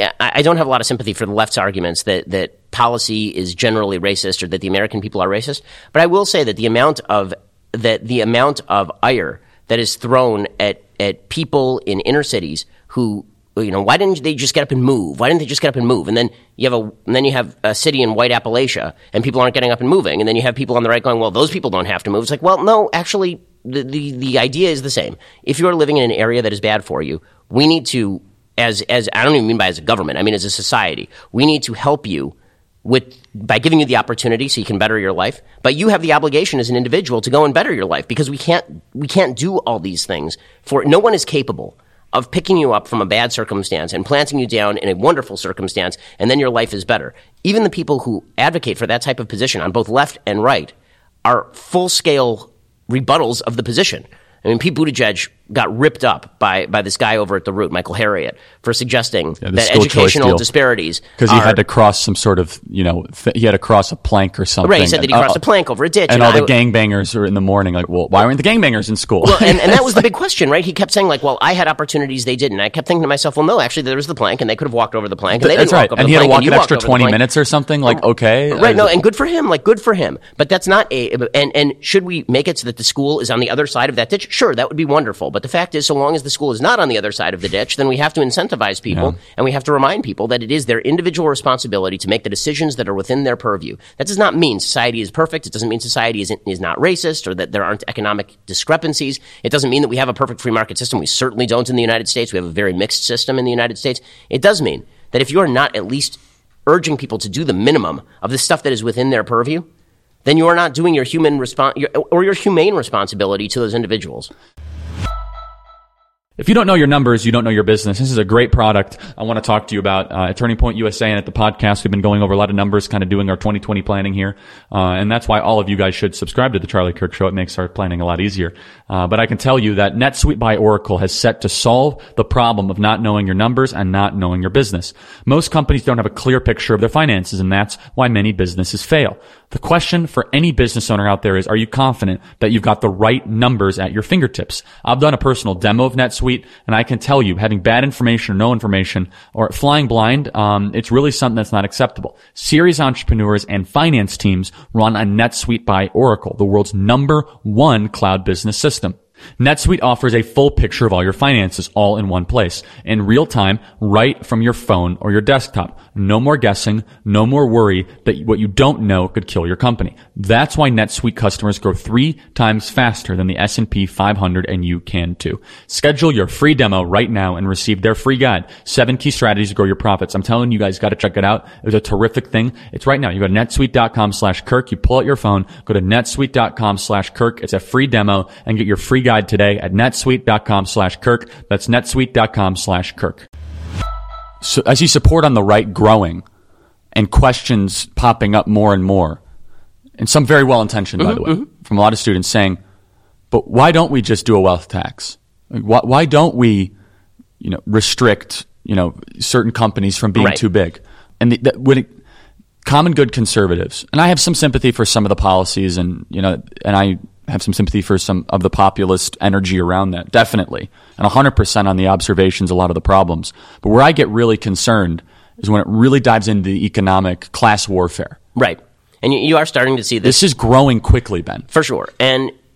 I don't have a lot of sympathy for the left's arguments that, that policy is generally racist or that the American people are racist. But I will say that the amount of that the amount of ire that is thrown at, at people in inner cities who, you know, why didn't they just get up and move? Why didn't they just get up and move? And then you have a, and then you have a city in white Appalachia and people aren't getting up and moving. And then you have people on the right going, well, those people don't have to move. It's like, well, no, actually, the, the, the idea is the same. If you're living in an area that is bad for you, we need to, as, as, I don't even mean by as a government, I mean as a society, we need to help you with by giving you the opportunity so you can better your life, but you have the obligation as an individual to go and better your life because we can't we can't do all these things for no one is capable of picking you up from a bad circumstance and planting you down in a wonderful circumstance and then your life is better. Even the people who advocate for that type of position on both left and right are full-scale rebuttals of the position. I mean, Pete Buttigieg got ripped up by, by this guy over at the Root, Michael Harriot, for suggesting yeah, that educational disparities because he had to cross some sort of, you know, th- he had to cross a plank or something. Right, he said that he crossed uh, a plank over a ditch. And, and all the I, gangbangers are in the morning like, well, why weren't the gangbangers in school? Well, and, and that was the big question, right? He kept saying like, well, I had opportunities, they didn't. I kept thinking to myself, well, no, actually, there was the plank, and they could have walked over the plank, and they That's didn't right. walk over and the plank. And he had to walk an extra twenty minutes or something, like, okay. Right, no, and good for him, like, good for him. But that's not a, and, and should we make it so that the school is on the other side of that ditch? Sure, that would be wonderful. But the fact is, so long as the school is not on the other side of the ditch, then we have to incentivize people, yeah. and we have to remind people that it is their individual responsibility to make the decisions that are within their purview. That does not mean society is perfect. It doesn't mean society is, is not racist or that there aren't economic discrepancies. It doesn't mean that we have a perfect free market system. We certainly don't in the United States. We have a very mixed system in the United States. It does mean that if you are not at least urging people to do the minimum of the stuff that is within their purview, then you are not doing your human respons- your, or your humane responsibility to those individuals. If you don't know your numbers, you don't know your business. This is a great product I want to talk to you about. Uh, at Turning Point U S A and at the podcast, we've been going over a lot of numbers, kind of doing our twenty twenty planning here. Uh, and that's why all of you guys should subscribe to the Charlie Kirk Show. It makes our planning a lot easier. Uh, but I can tell you that NetSuite by Oracle has set to solve the problem of not knowing your numbers and not knowing your business. Most companies don't have a clear picture of their finances, and that's why many businesses fail. The question for any business owner out there is, are you confident that you've got the right numbers at your fingertips? I've done a personal demo of NetSuite, and I can tell you, having bad information or no information or flying blind, um, it's really something that's not acceptable. Serious entrepreneurs and finance teams run on NetSuite by Oracle, the world's number one cloud business system. NetSuite offers a full picture of all your finances all in one place, in real time, right from your phone or your desktop. No more guessing, no more worry that what you don't know could kill your company. That's why NetSuite customers grow three times faster than the S and P five hundred, and you can too. Schedule your free demo right now and receive their free guide, Seven Key Strategies to Grow Your Profits. I'm telling you guys, got to check it out. It's a terrific thing. It's right now. You go to netsuite.com slash Kirk. You pull out your phone, go to netsuite.com slash Kirk. It's a free demo, and get your free guide today at netsuite.com slash Kirk. That's netsuite.com slash Kirk. So I see support on the right growing and questions popping up more and more, and some very well-intentioned, mm-hmm, by the way, mm-hmm. from a lot of students saying, but why don't we just do a wealth tax? Like, why, why don't we, you know, restrict, you know, certain companies from being right. too big? And the, the, when it, common good conservatives, and I have some sympathy for some of the policies, and, you know, and I have some sympathy for some of the populist energy around that, definitely. And one hundred percent on the observations, a lot of the problems. But where I get really concerned is when it really dives into the economic class warfare. Right. And you, you are starting to see this. This is growing quickly, Ben. For sure. And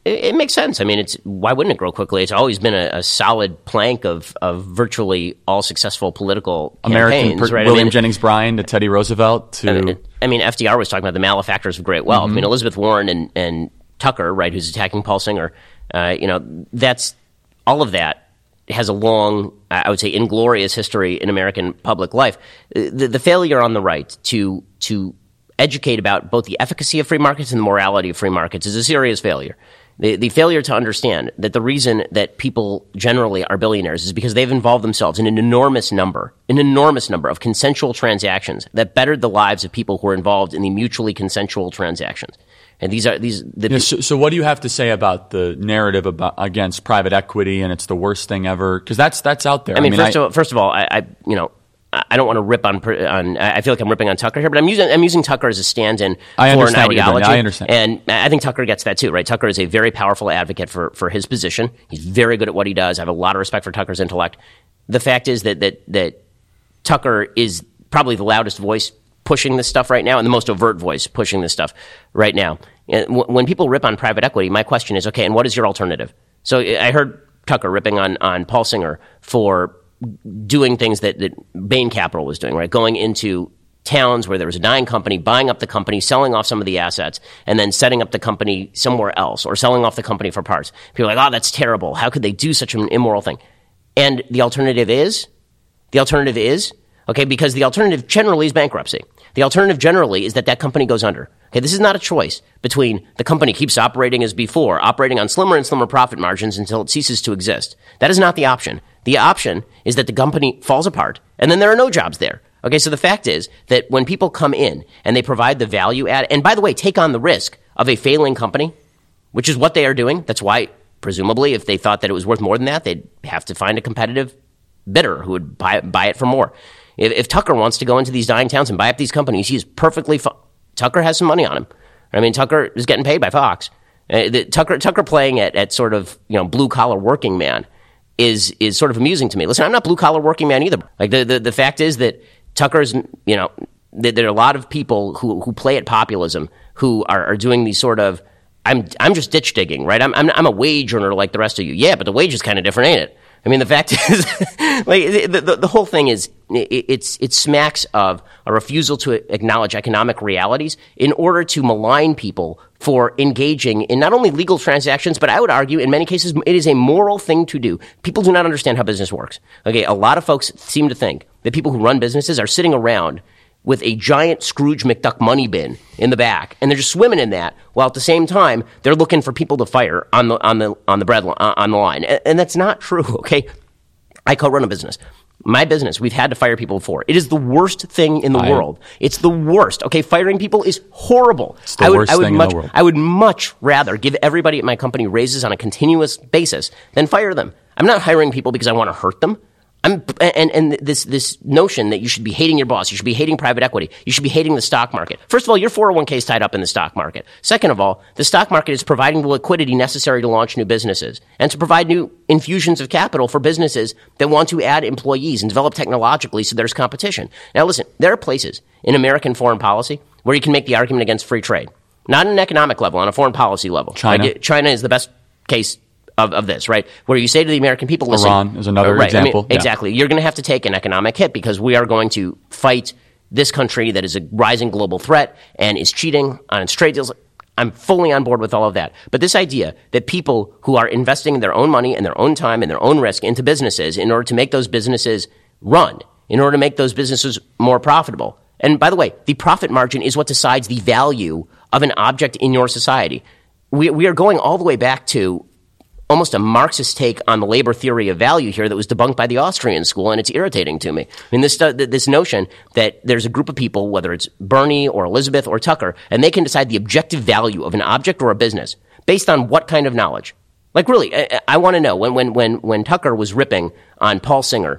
it, it makes sense. I mean, it's why wouldn't it grow quickly? It's always been a, a solid plank of, of virtually all successful political American campaigns. per, right? William I mean, Jennings Bryan to Teddy Roosevelt to. I mean, I mean, F D R was talking about the malefactors of great wealth. Mm-hmm. I mean, Elizabeth Warren and, and Tucker, right, who's attacking Paul Singer. Uh, you know, that's all of that. Has a long, I would say, inglorious history in American public life. The, the failure on the right to to educate about both the efficacy of free markets and the morality of free markets is a serious failure. The, the failure to understand that the reason that people generally are billionaires is because they've involved themselves in an enormous number, an enormous number of consensual transactions that bettered the lives of people who are involved in the mutually consensual transactions. And these are these. The yeah, so, so, what do you have to say about the narrative about against private equity and it's the worst thing ever? Because that's that's out there. I mean, I mean first, I, of all, first of all, I, I you know. I don't want to rip on, on. I feel like I'm ripping on Tucker here, but I'm using I'm using Tucker as a stand-in I for an understand ideology. I understand, and I think Tucker gets that too, right? Tucker is a very powerful advocate for, for his position. He's very good at what he does. I have a lot of respect for Tucker's intellect. The fact is that that that Tucker is probably the loudest voice pushing this stuff right now, and the most overt voice pushing this stuff right now. And w- when people rip on private equity, my question is, okay, and what is your alternative? So I heard Tucker ripping on on Paul Singer for doing things that, that Bain Capital was doing, right? Going into towns where there was a dying company, buying up the company, selling off some of the assets, and then setting up the company somewhere else or selling off the company for parts. People are like, oh, that's terrible. How could they do such an immoral thing? And the alternative is, the alternative is, okay, because the alternative generally is bankruptcy. The alternative generally is that that company goes under. Okay, this is not a choice between the company keeps operating as before, operating on slimmer and slimmer profit margins until it ceases to exist. That is not the option. The option is that the company falls apart, and then there are no jobs there. Okay, so the fact is that when people come in and they provide the value add, and by the way, take on the risk of a failing company, which is what they are doing. That's why, presumably, if they thought that it was worth more than that, they'd have to find a competitive bidder who would buy, buy it for more. If, if Tucker wants to go into these dying towns and buy up these companies, he's perfectly fine. Tucker has some money on him. I mean, Tucker is getting paid by Fox. Uh, the, Tucker Tucker playing at, at sort of, you know, blue-collar working man is is sort of amusing to me. Listen, I'm not blue-collar working man either. Like, the, the, the fact is that Tucker's, you know, th- there are a lot of people who, who play at populism who are, are doing these sort of, I'm I'm just ditch digging, right? I'm, I'm I'm a wage earner like the rest of you. Yeah, but the wage is kind of different, ain't it? I mean, the fact is, like the, the the whole thing is, it, it's it smacks of a refusal to acknowledge economic realities in order to malign people for engaging in not only legal transactions, but I would argue in many cases it is a moral thing to do. People do not understand how business works. Okay, a lot of folks seem to think that people who run businesses are sitting around with a giant Scrooge McDuck money bin in the back, and they're just swimming in that, while at the same time they're looking for people to fire on the on the on the bread on the line, and, and that's not true. Okay, I co-run a business. My business, we've had to fire people before. It is the worst thing in the I, world. It's the worst. Okay, firing people is horrible. It's the I would, worst I would thing much, in the world. I would much rather give everybody at my company raises on a continuous basis than fire them. I'm not hiring people because I want to hurt them. I'm, and, and this, this notion that you should be hating your boss, you should be hating private equity, you should be hating the stock market. First of all, your four oh one k is tied up in the stock market. Second of all, the stock market is providing the liquidity necessary to launch new businesses and to provide new infusions of capital for businesses that want to add employees and develop technologically so there's competition. Now listen, there are places in American foreign policy where you can make the argument against free trade. Not on an economic level, on a foreign policy level. China. Like, China is the best case Of, of this, right? Where you say to the American people, listen, Iran is another uh, right, example. I mean, yeah. Exactly. You're going to have to take an economic hit because we are going to fight this country that is a rising global threat and is cheating on its trade deals. I'm fully on board with all of that. But this idea that people who are investing their own money and their own time and their own risk into businesses in order to make those businesses run, in order to make those businesses more profitable. And by the way, the profit margin is what decides the value of an object in your society. We, we are going all the way back to almost a Marxist take on the labor theory of value here that was debunked by the Austrian school, and it's irritating to me. I mean, this uh, this notion that there's a group of people, whether it's Bernie or Elizabeth or Tucker, and they can decide the objective value of an object or a business based on what kind of knowledge? Like, really, I, I want to know, when, when, when, when Tucker was ripping on Paul Singer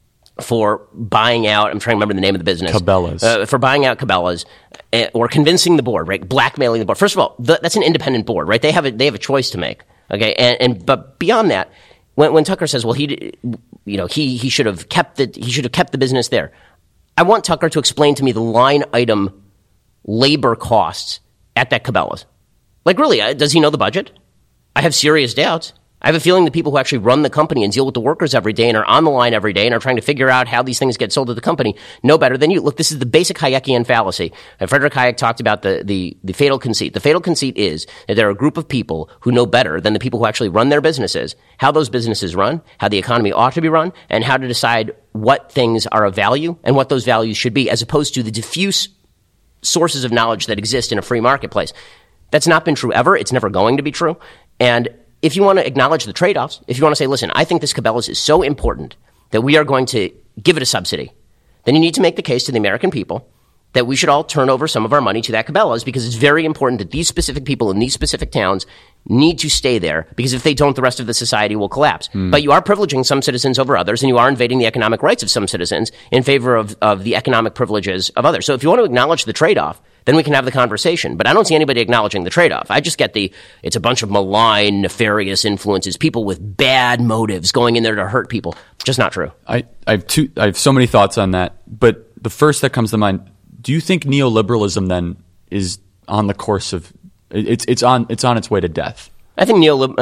for buying out, I'm trying to remember the name of the business. Cabela's. Uh, for buying out Cabela's, uh, or convincing the board, right? Blackmailing the board. First of all, the, that's an independent board, right? They have a, they have a choice to make. Okay, and, and but beyond that, when, when Tucker says, "Well, he, you know, he he should have kept the he should have kept the business there," I want Tucker to explain to me the line item labor costs at that Cabela's. Like, really, uh, does he know the budget? I have serious doubts. I have a feeling the people who actually run the company and deal with the workers every day and are on the line every day and are trying to figure out how these things get sold to the company know better than you. Look, this is the basic Hayekian fallacy. And Frederick Hayek talked about the, the, the fatal conceit. The fatal conceit is that there are a group of people who know better than the people who actually run their businesses, how those businesses run, how the economy ought to be run, and how to decide what things are of value and what those values should be, as opposed to the diffuse sources of knowledge that exist in a free marketplace. That's not been true ever. It's never going to be true. And if you want to acknowledge the trade-offs, if you want to say, listen, I think this Cabela's is so important that we are going to give it a subsidy, then you need to make the case to the American people that we should all turn over some of our money to that Cabela's, because it's very important that these specific people in these specific towns need to stay there, because if they don't, the rest of the society will collapse. Mm. But you are privileging some citizens over others, and you are invading the economic rights of some citizens in favor of, of the economic privileges of others. So if you want to acknowledge the trade-off, then we can have the conversation. But I don't see anybody acknowledging the trade-off. I just get the, it's a bunch of malign, nefarious influences, people with bad motives going in there to hurt people. Just not true. I, I have two, I have so many thoughts on that. But the first that comes to mind, do you think neoliberalism then is on the course of, it's, it's on, it's on its way to death? I think neoliberalism,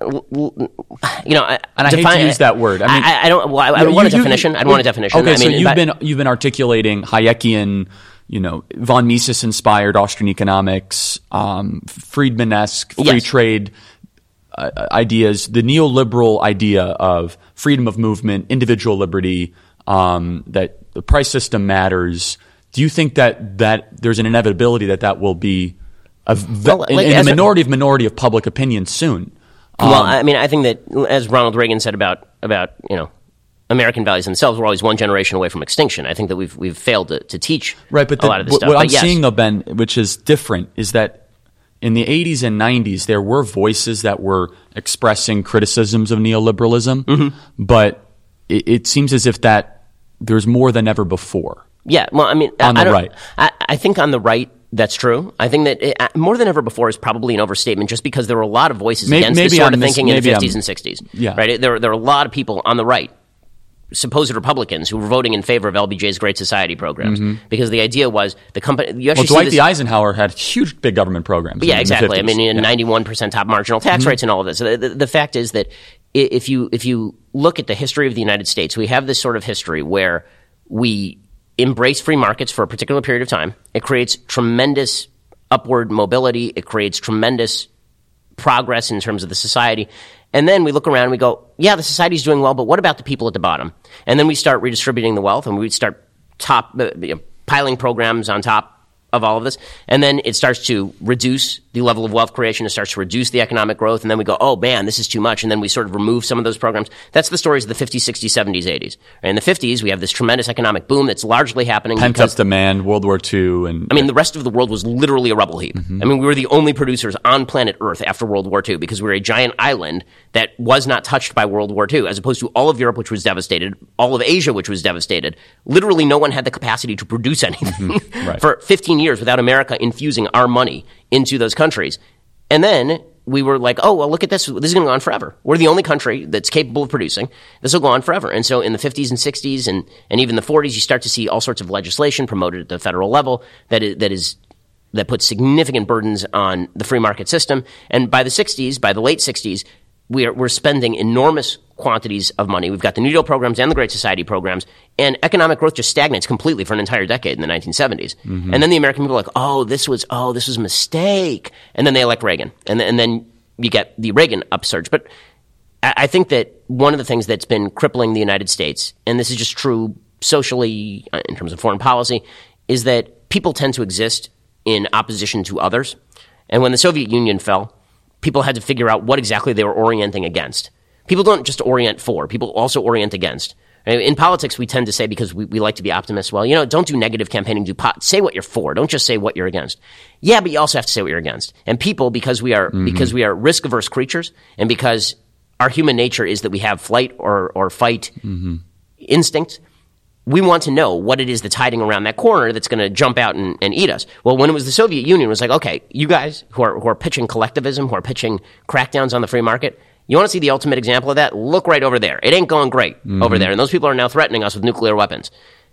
uh, uh, you know, and I define, hate to use that word. I mean, I, I don't. Well, I, I want you, a definition. I want a definition. Okay, I so mean, you've but, been you've been articulating Hayekian, you know, von Mises-inspired Austrian economics, um, Friedman-esque free yes. trade uh, ideas, the neoliberal idea of freedom of movement, individual liberty, um, that the price system matters. Do you think that that there's an inevitability that that will be a, well, in, like, in a minority of minority of public opinion soon? Well, um, I mean, I think that, as Ronald Reagan said about about you know, American values themselves, we're always one generation away from extinction. I think that we've we've failed to, to teach right, but a the, lot of this what, stuff. What but I'm yes. seeing, though, Ben, which is different, is that in the eighties and nineties, there were voices that were expressing criticisms of neoliberalism, mm-hmm. but it, it seems as if that there's more than ever before. Yeah, well, I mean, on I, the I right, I, I think on the right, that's true. I think that it, more than ever before is probably an overstatement, just because there were a lot of voices maybe, against maybe this sort I'm of thinking mis- in the fifties I'm, and sixties. Yeah. Right? There, there were a lot of people on the right, supposed Republicans, who were voting in favor of L B J's Great Society programs, mm-hmm. because the idea was the company. You actually well, Dwight see D. Eisenhower had huge big government programs. Yeah, in exactly. The I mean, yeah. ninety-one percent top marginal tax mm-hmm. rates and all of this. So the, the, the fact is that if you if you look at the history of the United States, we have this sort of history where we embrace free markets for a particular period of time. It creates tremendous upward mobility. It creates tremendous progress in terms of the society. And then we look around and we go, yeah, the society's doing well, but what about the people at the bottom? And then we start redistributing the wealth, and we start top uh, you know, piling programs on top of all of this. And then it starts to reduce the level of wealth creation. It starts to reduce the economic growth. And then we go, oh, man, this is too much. And then we sort of remove some of those programs. That's the stories of the fifties, sixties, seventies, eighties. In the fifties, we have this tremendous economic boom that's largely happening Pent because up demand, World War Two. And I mean, the rest of the world was literally a rubble heap. Mm-hmm. I mean, we were the only producers on planet Earth after World War Two, because we were a giant island that was not touched by World War Two, as opposed to all of Europe, which was devastated, all of Asia, which was devastated. Literally, no one had the capacity to produce anything mm-hmm. right. for fifteen years without America infusing our money into those countries. And then we were like, oh, well, look at this. This is going to go on forever. We're the only country that's capable of producing. This will go on forever. And so in the fifties and sixties and, and even the forties, you start to see all sorts of legislation promoted at the federal level that is, that is that puts significant burdens on the free market system. And by the sixties, by the late sixties, we are, we're spending enormous quantities of money. We've got the New Deal programs and the Great Society programs, and economic growth just stagnates completely for an entire decade in the nineteen seventies. Mm-hmm. And then the American people are like, oh, this was, oh, this was a mistake. And then they elect Reagan. And, and then you get the Reagan upsurge. But I, I think that one of the things that's been crippling the United States, and this is just true socially in terms of foreign policy, is that people tend to exist in opposition to others. And when the Soviet Union fell, people had to figure out what exactly they were orienting against. People don't just orient for. People also orient against. In politics, we tend to say, because we, we like to be optimists, well, you know, don't do negative campaigning. Do po- say what you're for. Don't just say what you're against. Yeah, but you also have to say what you're against. And people, because we are mm-hmm. because we are risk-averse creatures, and because our human nature is that we have flight or, or fight mm-hmm. instinct, we want to know what it is that's hiding around that corner that's going to jump out and, and eat us. Well, when it was the Soviet Union, it was like, okay, you guys who are who are pitching collectivism, who are pitching crackdowns on the free market, you want to see the ultimate example of that? Look right over there. It ain't going great mm-hmm. over there. And those people are now threatening us with nuclear weapons.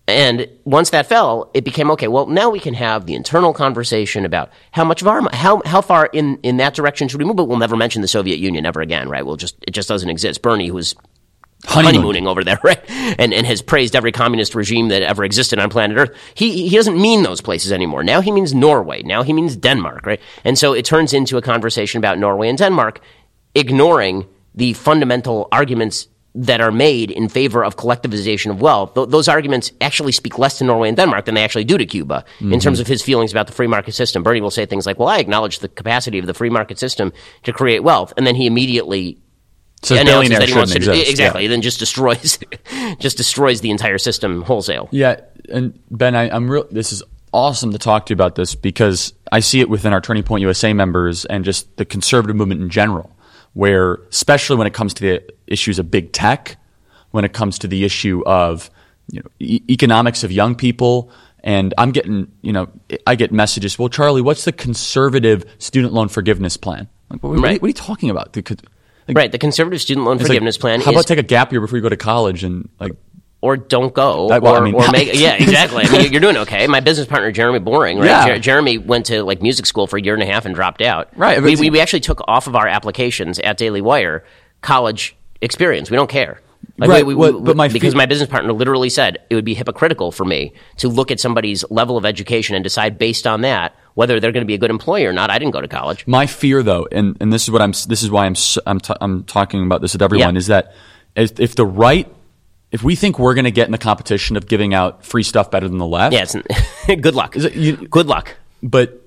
And once that fell, it became, okay, well, now we can have the internal conversation about how much of our, how, how far in, in that direction should we move, but we'll never mention the Soviet Union ever again, right? We'll just, it just doesn't exist. Bernie, who was Honeymoon. honeymooning over there, right? And, and has praised every communist regime that ever existed on planet Earth. He, he doesn't mean those places anymore. Now he means Norway. Now he means Denmark, right? And so it turns into a conversation about Norway and Denmark, ignoring the fundamental arguments that are made in favor of collectivization of wealth. Th- those arguments actually speak less to Norway and Denmark than they actually do to Cuba mm-hmm. in terms of his feelings about the free market system. Bernie will say things like, well, I acknowledge the capacity of the free market system to create wealth. And then he immediately so announces billionaire that he wants to exist. exactly. Yeah. Then just destroys, just destroys the entire system wholesale. Yeah, and Ben, I, I'm real. This is awesome to talk to you about this because I see it within our Turning Point U S A members and just the conservative movement in general, where especially when it comes to the issues of big tech, when it comes to the issue of you know e- economics of young people. And I'm getting, you know, I get messages. Well, Charlie, what's the conservative student loan forgiveness plan? Like, what, right. what, are, what are you talking about? The, like, right. The conservative student loan forgiveness like, plan. How is, about take a gap year before you go to college and like, or don't go, that, well, or, I mean, or make yeah, exactly. I mean, you're doing okay. My business partner Jeremy Boring, right? Yeah. Jer- Jeremy went to like music school for a year and a half and dropped out. Right. We, we we actually took off of our applications at Daily Wire college experience. We don't care. Like right, we, we, well, but my because fe- my business partner literally said it would be hypocritical for me to look at somebody's level of education and decide based on that whether they're going to be a good employee or not. I didn't go to college. My fear, though, and, and this is what I'm. This is why I'm. I'm, t- I'm talking about this with everyone. Yeah. Is that if, if the right, if we think we're going to get in the competition of giving out free stuff better than the left, yeah, it's, good luck. Is it, you, good luck. But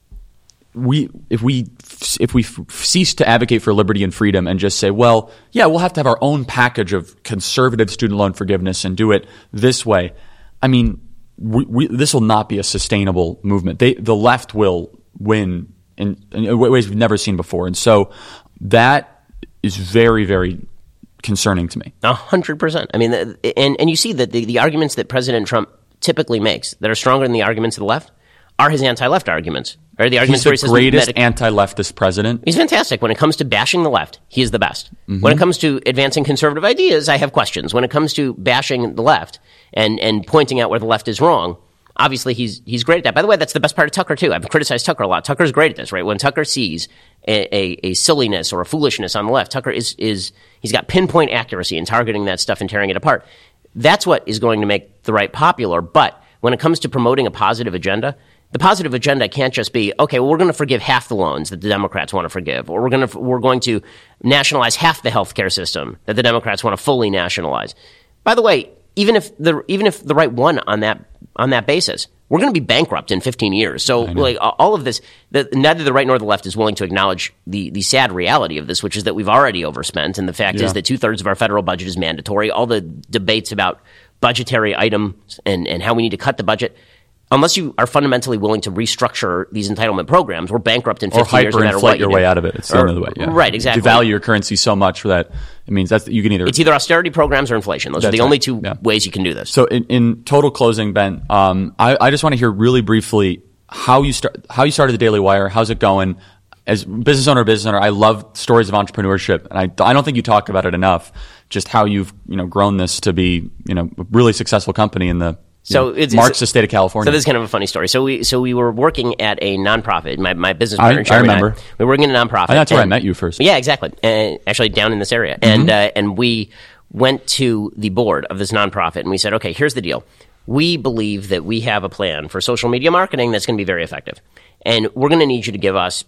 we, if we, if we cease to advocate for liberty and freedom and just say, well, yeah, we'll have to have our own package of conservative student loan forgiveness and do it this way. I mean, we, we, this will not be a sustainable movement. They, the left will win in, in ways we've never seen before, and so that is very, very concerning to me. A hundred percent. I mean, and and you see that the, the arguments that President Trump typically makes that are stronger than the arguments of the left are his anti-left arguments. Or the arguments He's the where he says greatest medic- anti-leftist president. He's fantastic. When it comes to bashing the left, he is the best. Mm-hmm. When it comes to advancing conservative ideas, I have questions. When it comes to bashing the left and, and pointing out where the left is wrong, obviously he's he's great at that. By the way, that's the best part of Tucker, too. I've criticized Tucker a lot. Tucker's great at this, right? When Tucker sees a, a, a silliness or a foolishness on the left, Tucker is is he's got pinpoint accuracy in targeting that stuff and tearing it apart. That's what is going to make the right popular. But when it comes to promoting a positive agenda, the positive agenda can't just be, okay, well, we're going to forgive half the loans that the Democrats want to forgive, or we're going to we're going to nationalize half the healthcare system that the Democrats want to fully nationalize. By the way, even if the even if the right won on that on that basis, we're going to be bankrupt in fifteen years. So, like all of this, the, neither the right nor the left is willing to acknowledge the the sad reality of this, which is that we've already overspent, and the fact yeah. is that two thirds of our federal budget is mandatory. All the debates about budgetary items and and how we need to cut the budget. Unless you are fundamentally willing to restructure these entitlement programs, we're bankrupt in fifteen years no matter what you Or hyperinflate your do. way out of it. It's the or, only way. Yeah. Right, exactly. Devalue your currency so much that it means that you can either... It's either austerity programs or inflation. Those are That's the only right. two Yeah. ways you can do this. So in, in total closing, Ben, um, I, I just want to hear really briefly how you start, how you started the Daily Wire. How's it going? As business owner, business owner, I love stories of entrepreneurship, and I, I don't think you talk about it enough. Just how you've you know grown this to be you know a really successful company in the So know, it's, marks it's, the state of California. So this is kind of a funny story. So we so we were working at a nonprofit. My my business I- partner, I Jeremy and remember. we were working in a nonprofit. And that's where I and- met you first. Yeah, exactly. Uh, actually, down in this area, and uh, and we went to the board of this nonprofit, and we said, okay, here's the deal. We believe that we have a plan for social media marketing that's going to be very effective, and we're going to need you to give us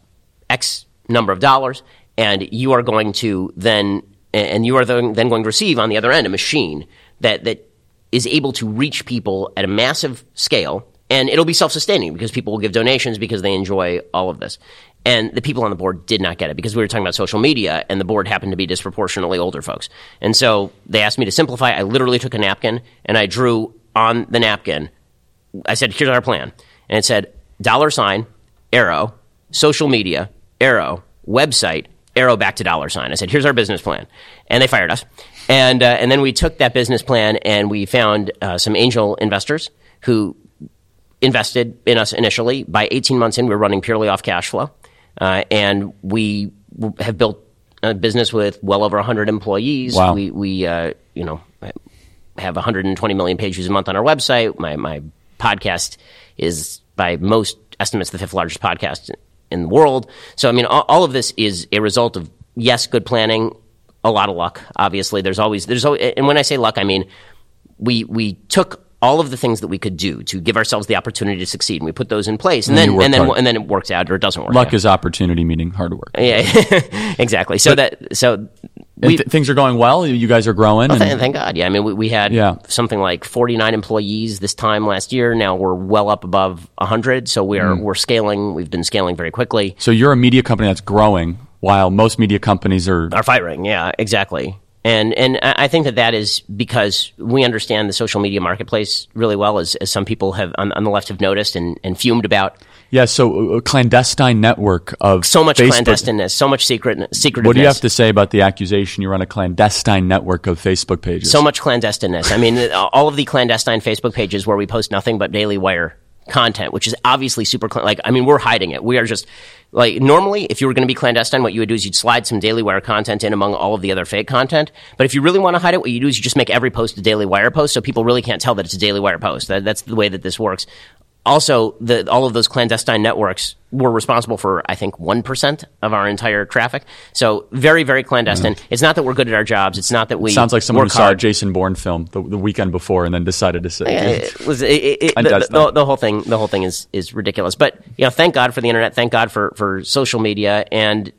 X number of dollars, and you are going to then and you are then then going to receive on the other end a machine that that is able to reach people at a massive scale, and it'll be self-sustaining because people will give donations because they enjoy all of this. And the people on the board did not get it because we were talking about social media, and the board happened to be disproportionately older folks. And so they asked me to simplify. I literally took a napkin, and I drew on the napkin, I said, here's our plan. And it said, dollar sign, arrow, social media, arrow, website, arrow back to dollar sign. I said, here's our business plan. And they fired us. And uh, and then we took that business plan and we found uh, some angel investors who invested in us initially. By eighteen months in, we were running purely off cash flow. Uh, and we have built a business with well over one hundred employees. Wow. We, we uh, you know, have one hundred twenty million page views a month on our website. My my podcast is, by most estimates, the fifth largest podcast in the world. So, I mean, all, all of this is a result of, yes, good planning, a lot of luck. Obviously, there's always there's always, and when I say luck, I mean we we took all of the things that we could do to give ourselves the opportunity to succeed, and we put those in place, and, and then and then hard. and then it works out or it doesn't work. Luck out. is opportunity, meaning hard work. Yeah, exactly. So but, that so we, th- things are going well. You guys are growing. Oh, and, th- thank God. Yeah, I mean, we, we had yeah. something like forty-nine employees this time last year. Now we're well up above one hundred. So we are mm. we're scaling. We've been scaling very quickly. So you're a media company that's growing, while most media companies are are firing. Yeah, exactly. And and I think that that is because we understand the social media marketplace really well, as, as some people have on, on the left have noticed and, and fumed about. Yeah, so a clandestine network of so much Facebook. clandestineness, so much secret secretiveness. What do you have to say about the accusation you run a clandestine network of Facebook pages? So much clandestineness. I mean, all of the clandestine Facebook pages where we post nothing but Daily Wire content, which is obviously super cl- like I mean we're hiding it. We are just like normally if you were going to be clandestine, what you would do is you'd slide some Daily Wire content in among all of the other fake content. But if you really want to hide it, what you do is you just make every post a Daily Wire post, so people really can't tell that it's a Daily Wire post. That, that's the way that this works. Also, the, all of those clandestine networks were responsible for, I think, one percent of our entire traffic. So very, very clandestine. Mm-hmm. It's not that we're good at our jobs. It's not that we it sounds like someone who saw hard. a Jason Bourne film the, the weekend before and then decided to say yeah, it was it, it, the, the, the whole thing. The whole thing is is ridiculous. But you know, thank God for the internet. Thank God for for social media. And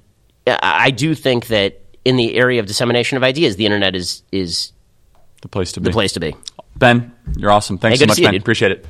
I do think that in the area of dissemination of ideas, the internet is is the place to be. The place to be. Ben, you're awesome. Thanks hey, so much, you, Ben. Dude. Appreciate it.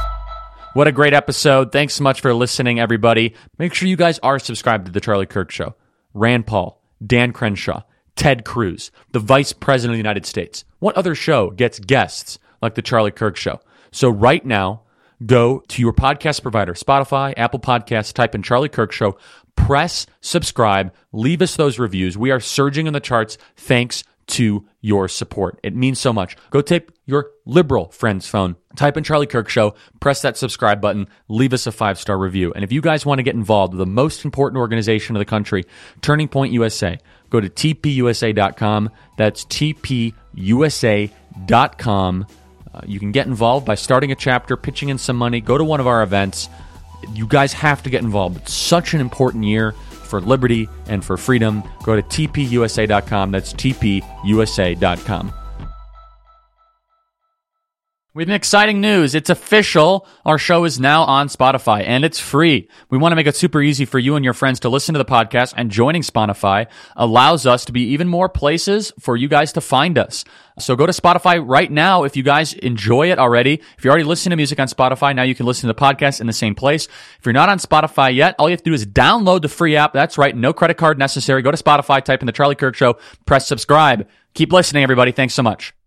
What a great episode. Thanks so much for listening, everybody. Make sure you guys are subscribed to The Charlie Kirk Show. Rand Paul, Dan Crenshaw, Ted Cruz, the Vice President of the United States. What other show gets guests like The Charlie Kirk Show? So right now, go to your podcast provider, Spotify, Apple Podcasts, type in Charlie Kirk Show, press subscribe, leave us those reviews. We are surging in the charts thanks to your support. It means so much. Go take your liberal friend's phone, type in Charlie Kirk Show, press that subscribe button, leave us a five-star review. And if you guys want to get involved with the most important organization of the country, Turning Point U S A, go to T P U S A dot com. That's T P U S A dot com. Uh, you can get involved by starting a chapter, pitching in some money, go to one of our events. You guys have to get involved. It's such an important year for liberty and for freedom. Go to T P U S A dot com. That's T P U S A dot com. We have exciting news. It's official. Our show is now on Spotify, and it's free. We want to make it super easy for you and your friends to listen to the podcast, and joining Spotify allows us to be even more places for you guys to find us. So go to Spotify right now if you guys enjoy it already. If you already listen to music on Spotify, now you can listen to the podcast in the same place. If you're not on Spotify yet, all you have to do is download the free app. That's right. No credit card necessary. Go to Spotify, type in The Charlie Kirk Show, press subscribe. Keep listening, everybody. Thanks so much.